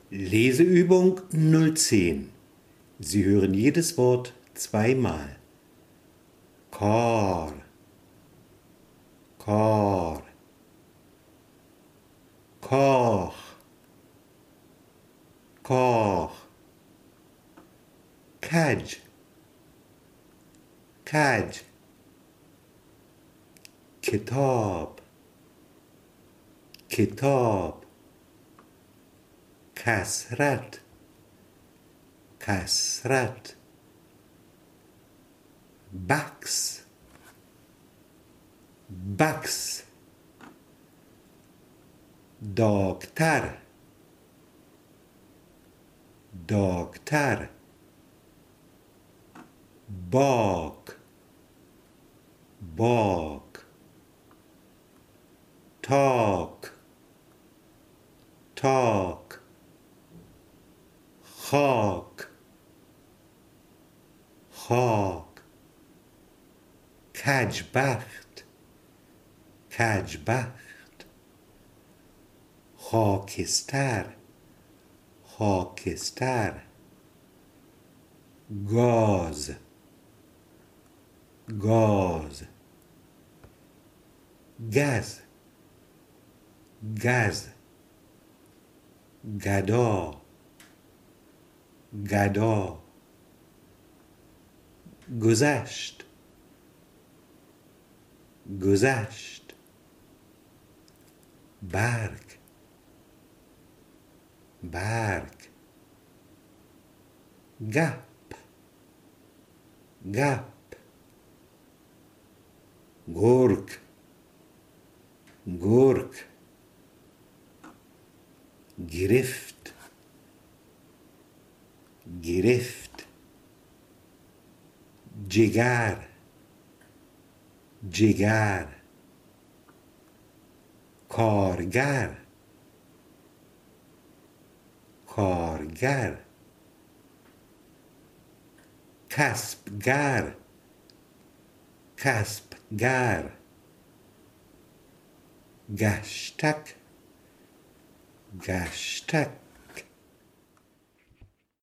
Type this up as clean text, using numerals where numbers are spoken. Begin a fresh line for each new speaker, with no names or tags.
Leseübung 010. Sie hören jedes Wort zweimal. Kar, kar, kach, kach, کج، کج، کتاب، کتاب، کثرت، کثرت، بکس، بکس، داکتر، داکتر، باغ، باغ، تاک، تاک، خاک، خاک، کجبخت، کجبخت، خاکستر، خاکستر، گاز، گاز، گز، گز، گدا، گدا، گذشت، گذشت، برگ، برگ، گپ، گپ، گرگ، گرگ، گرفت، گرفت، جگر، جگر، کارگر، کارگر، کسبگر، کسبگر، گشتک، گشتک،